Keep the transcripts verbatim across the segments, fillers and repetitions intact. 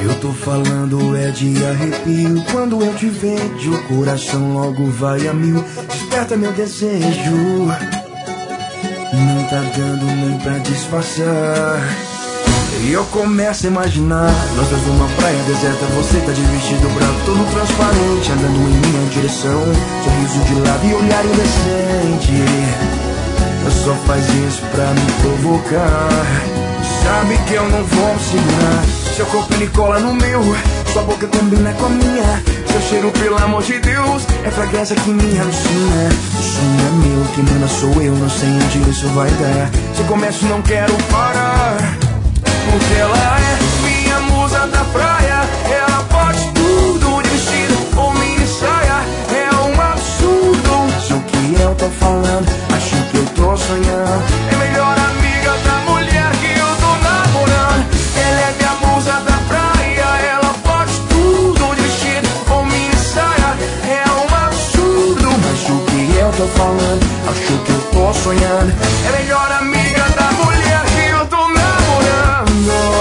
Eu tô falando é de arrepio. Quando eu te vejo, o coração logo vai a mil. Desperta meu desejo. Não tá dando nem pra disfarçar. E eu começo a imaginar nós dois numa praia deserta. Você tá de vestido branco, todo transparente, andando em minha direção. Sorriso de lado e olhar indecente. Só faz isso pra me provocar. Sabe que eu não vou me segurar. Seu corpo ele cola no meu, sua boca combina com a minha. Seu cheiro, pelo amor de Deus, é fragrância que me alucina. O sonho é meu, quem manda sou eu, não sei onde isso vai dar. Se eu começo não quero parar, porque ela é minha musa da praia. Ela pode tudo, de vestido ou mini saia. É um absurdo, acho que eu tô falando, acho que eu tô sonhando. É melhor amiga da mulher que eu tô namorando. Ela é minha musa da praia. Ela pode tudo, de vestido ou mini saia. É um absurdo, acho que eu tô falando, acho que eu tô sonhando. É melhor amiga da mulher que eu tô namorando.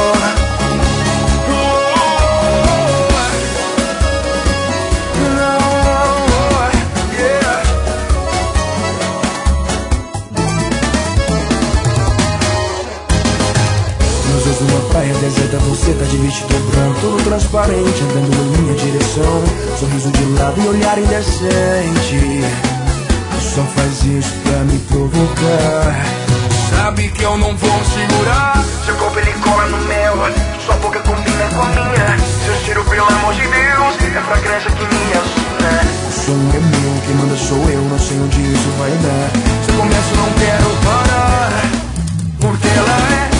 Numa praia deserta, você tá de vestido branco, todo transparente, andando em minha direção. Sorriso de lado e olhar indecente. Só faz isso pra me provocar. Sabe que eu não vou me segurar. Seu corpo ele cola no meu, sua boca combina com a minha. Seu cheiro, pelo amor de Deus, é a fragrância que me alucina. O som é meu, quem manda sou eu, não sei onde isso vai dar. Se eu começo não quero parar, porque ela é